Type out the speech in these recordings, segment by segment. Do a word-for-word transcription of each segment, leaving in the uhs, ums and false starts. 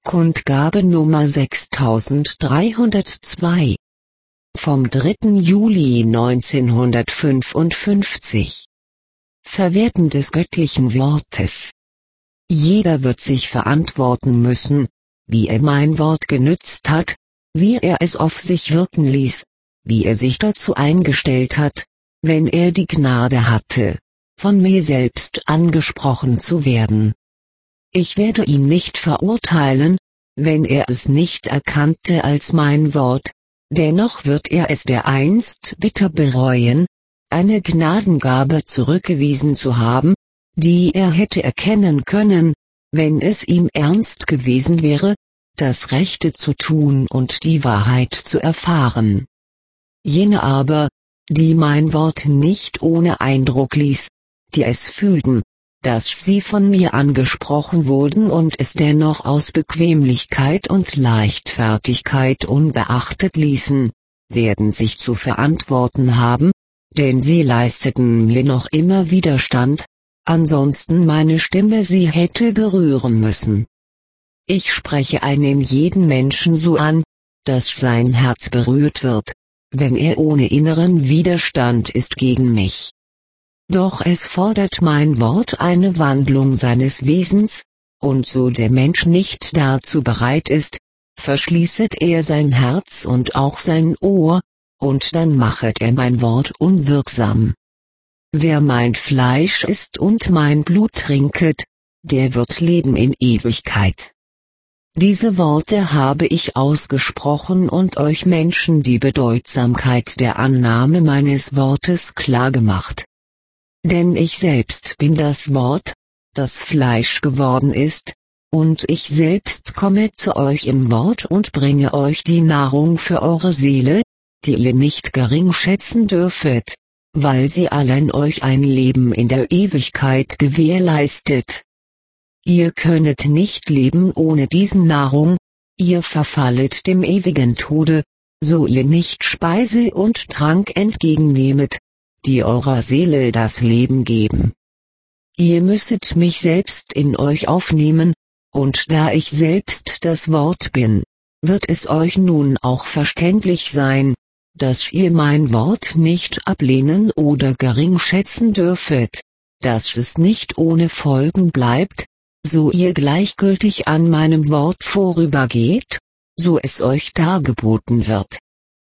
Kundgabe Nummer sechstausenddreihundertzwei. Vom dritten Juli neunzehnhundertfünfundfünfzig. Verwerten des göttlichen Wortes. Jeder wird sich verantworten müssen, wie er mein Wort genützt hat, wie er es auf sich wirken ließ, wie er sich dazu eingestellt hat, wenn er die Gnade hatte, von mir selbst angesprochen zu werden. Ich werde ihn nicht verurteilen, wenn er es nicht erkannte als mein Wort, dennoch wird er es dereinst bitter bereuen, eine Gnadengabe zurückgewiesen zu haben, die er hätte erkennen können, wenn es ihm ernst gewesen wäre, das Rechte zu tun und die Wahrheit zu erfahren. Jene aber, die mein Wort nicht ohne Eindruck ließ, die es fühlten, dass sie von mir angesprochen wurden und es dennoch aus Bequemlichkeit und Leichtfertigkeit unbeachtet ließen, werden sich zu verantworten haben, denn sie leisteten mir noch immer Widerstand, ansonsten meine Stimme sie hätte berühren müssen. Ich spreche einen jeden Menschen so an, dass sein Herz berührt wird, wenn er ohne inneren Widerstand ist gegen mich. Doch es fordert mein Wort eine Wandlung seines Wesens, und so der Mensch nicht dazu bereit ist, verschließet er sein Herz und auch sein Ohr, und dann machet er mein Wort unwirksam. Wer mein Fleisch isst und mein Blut trinket, der wird leben in Ewigkeit. Diese Worte habe ich ausgesprochen und euch Menschen die Bedeutsamkeit der Annahme meines Wortes klargemacht. Denn ich selbst bin das Wort, das Fleisch geworden ist, und ich selbst komme zu euch im Wort und bringe euch die Nahrung für eure Seele, die ihr nicht gering schätzen dürfet, weil sie allein euch ein Leben in der Ewigkeit gewährleistet. Ihr könnet nicht leben ohne diesen Nahrung, ihr verfallet dem ewigen Tode, so ihr nicht Speise und Trank entgegennehmet, die eurer Seele das Leben geben. Ihr müsset mich selbst in euch aufnehmen, und da ich selbst das Wort bin, wird es euch nun auch verständlich sein, dass ihr mein Wort nicht ablehnen oder gering schätzen dürfet, dass es nicht ohne Folgen bleibt, so ihr gleichgültig an meinem Wort vorübergeht, so es euch dargeboten wird.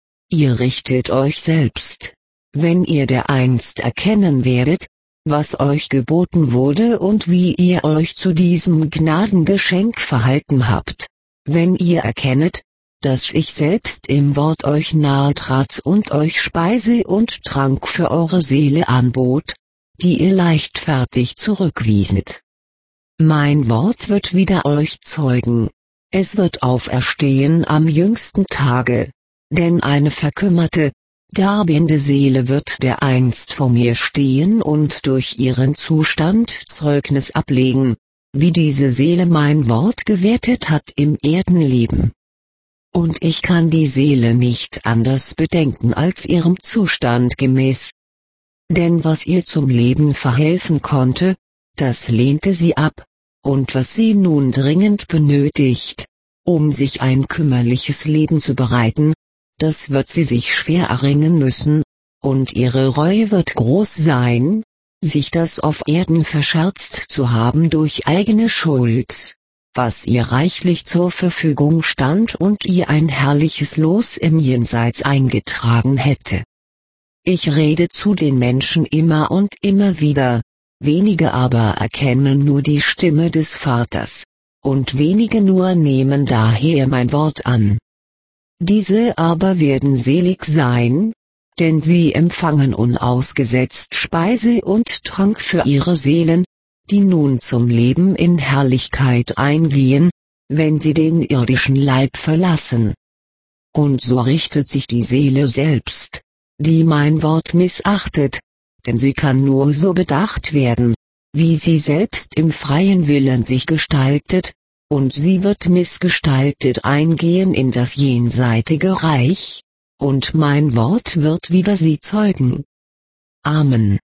Ihr richtet euch selbst, wenn ihr dereinst erkennen werdet, was euch geboten wurde und wie ihr euch zu diesem Gnadengeschenk verhalten habt, wenn ihr erkennet, dass ich selbst im Wort euch nahe trat und euch Speise und Trank für eure Seele anbot, die ihr leichtfertig zurückwieset. Mein Wort wird wieder euch zeugen, es wird auferstehen am jüngsten Tage, denn eine verkümmerte, darbende Seele wird dereinst vor mir stehen und durch ihren Zustand Zeugnis ablegen, wie diese Seele mein Wort gewertet hat im Erdenleben. Und ich kann die Seele nicht anders bedenken als ihrem Zustand gemäß. Denn was ihr zum Leben verhelfen konnte, das lehnte sie ab, und was sie nun dringend benötigt, um sich ein kümmerliches Leben zu bereiten, das wird sie sich schwer erringen müssen, und ihre Reue wird groß sein, sich das auf Erden verscherzt zu haben durch eigene Schuld, was ihr reichlich zur Verfügung stand und ihr ein herrliches Los im Jenseits eingetragen hätte. Ich rede zu den Menschen immer und immer wieder, wenige aber erkennen nur die Stimme des Vaters, und wenige nur nehmen daher mein Wort an. Diese aber werden selig sein, denn sie empfangen unausgesetzt Speise und Trank für ihre Seelen, die nun zum Leben in Herrlichkeit eingehen, wenn sie den irdischen Leib verlassen. Und so richtet sich die Seele selbst, die mein Wort missachtet, denn sie kann nur so bedacht werden, wie sie selbst im freien Willen sich gestaltet, und sie wird missgestaltet eingehen in das jenseitige Reich, und mein Wort wird wieder sie zeugen. Amen.